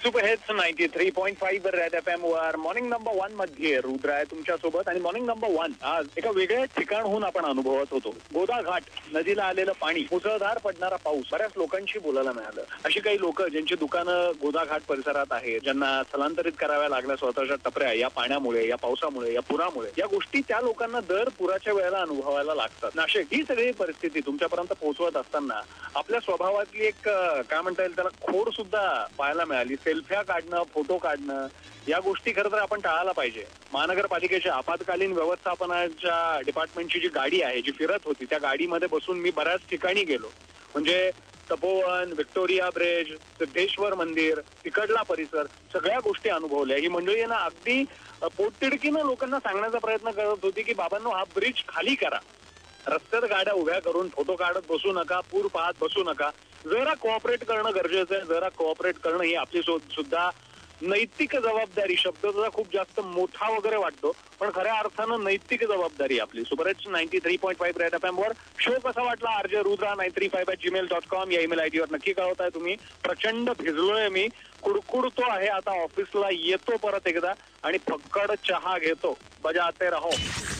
Super hits 93.5 वर red FM वर morning number 1 मध्ये रुद्र आहे तुमच्या सोबत. आणि मॉर्निंग नंबर 1 आज एका वेगळ्या ठिकाणहून आपण अनुभवत होतो. गोदा घाट, नदीला आलेलं पाणी, मुसळधार पडणारा पाऊस, बऱ्याच लोकांशी बोलायला मिळालं. अशी काही लोक ज्यांची दुकानं गोदा घाट परिसरात आहेत, ज्यांना स्थलांतरित कराव्या लागल्या स्वतःच्या टपऱ्या या पाण्यामुळे, या पावसामुळे, या पुरामुळे, या गोष्टी त्या लोकांना दर पुराच्या वेळेला अनुभवायला लागतात. नाशिक ही सगळी परिस्थिती तुमच्यापर्यंत पोहोचवत असताना आपल्या स्वभावातली एक काय म्हणता येईल त्याला खोड सुद्धा पाहायला मिळाली. सेल्फ्या काढणं, फोटो काढणं या गोष्टी खरं तर आपण टाळायला पाहिजे. महानगरपालिकेच्या आपत्कालीन व्यवस्थापनाच्या डिपार्टमेंटची जी गाडी आहे जी फिरत होती, त्या गाडीमध्ये बसून मी बऱ्याच ठिकाणी गेलो. म्हणजे तपोवन, व्हिक्टोरिया ब्रिज, सिद्धेश्वर मंदिर, तिकडला परिसर, सगळ्या गोष्टी अनुभवल्या. ही मंडळी ना अगदी पोटतिडकीनं लोकांना सांगण्याचा प्रयत्न करत होती की बाबांनो हा ब्रिज खाली करा, रस्त्यात गाड्या उभ्या करून फोटो काढत बसू नका, पूर पाहत बसू नका, जरा कोऑपरेट करणं गरजेचं आहे. जरा कोऑपरेट करणं ही आपली सुद्धा नैतिक जबाबदारी. शब्द सुद्धा खूप जास्त मोठा वगैरे वाटतो, पण खऱ्या अर्थानं नैतिक जबाबदारी आपली. सुपर हिट्स 93.5 रेड FM वर शो कसा वाटला RJ रुद्रा 935@gmail.com या ईमेल आयडीवर नक्की कळवताय तुम्ही. प्रचंड भिजलोय मी, कुडकुडतो आहे. आता ऑफिसला येतो परत एकदा आणि फक्कड चहा घेतो. बजाते रहो.